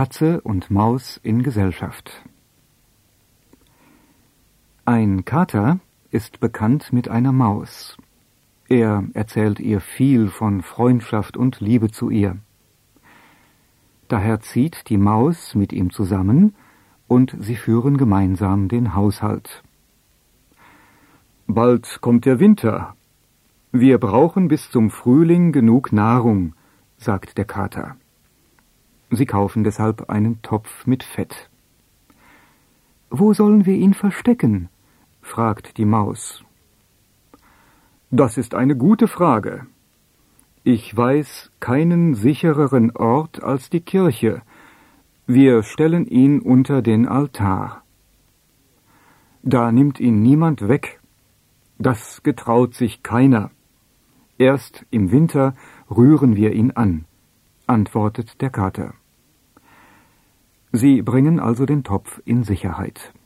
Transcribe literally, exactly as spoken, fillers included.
Katze und Maus in Gesellschaft. Ein Kater ist bekannt mit einer Maus. Er erzählt ihr viel von Freundschaft und Liebe zu ihr. Daher zieht die Maus mit ihm zusammen und sie führen gemeinsam den Haushalt. Bald kommt der Winter. Wir brauchen bis zum Frühling genug Nahrung, sagt der Kater. Sie kaufen deshalb einen Topf mit Fett. Wo sollen wir ihn verstecken? Fragt die Maus. Das ist eine gute Frage. Ich weiß keinen sichereren Ort als die Kirche. Wir stellen ihn unter den Altar. Da nimmt ihn niemand weg. Das getraut sich keiner. Erst im Winter rühren wir ihn an, antwortet der Kater. Sie bringen also den Topf in Sicherheit.